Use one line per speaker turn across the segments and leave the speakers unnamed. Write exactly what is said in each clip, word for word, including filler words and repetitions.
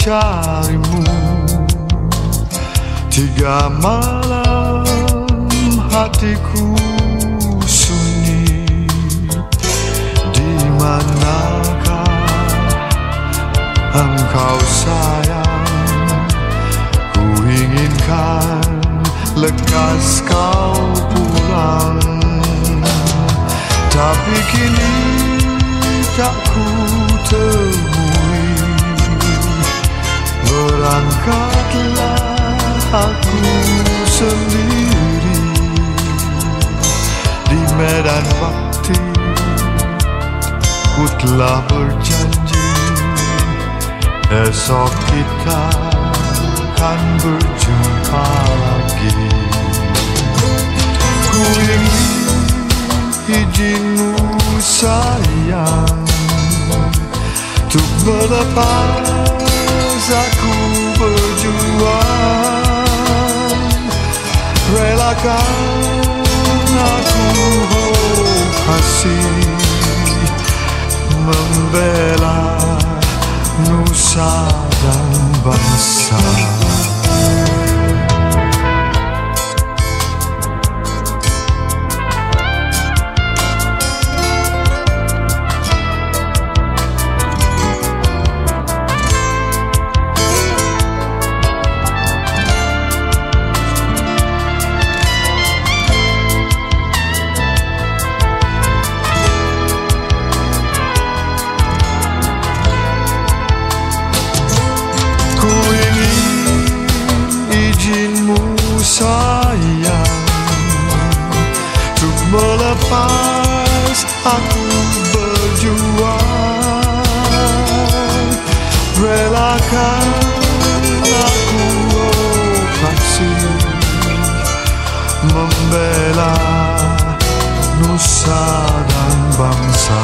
mencarimu. Tiga malam hatiku sunyi. Di manakah engkau sayang? Ku inginkan lekas kau pulang, tapi kini tak ku temui. Berangkatlah aku sendiri di medan bakti. Ku telah berjanji esok kita akan berjumpa lagi. Ku ingin izinmu sayang untuk melepas aku berjuang. Relakan aku, oh kasih, membela nusa dan bangsa. Sayang, untuk melepas aku berjuang. Relakan aku, oh kasih, membela nusa dan bangsa.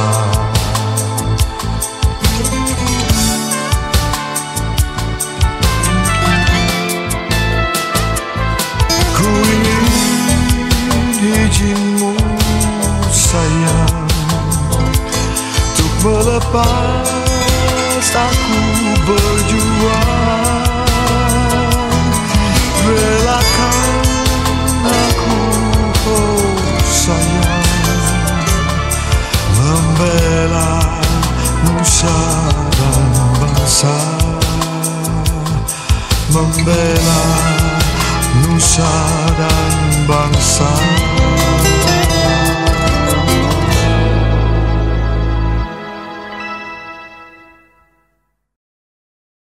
Izinmu sayang untuk melepas aku berjuang. Relakan aku, oh sayang, membela nusa dan bangsa. Membela nusa dan bangsa.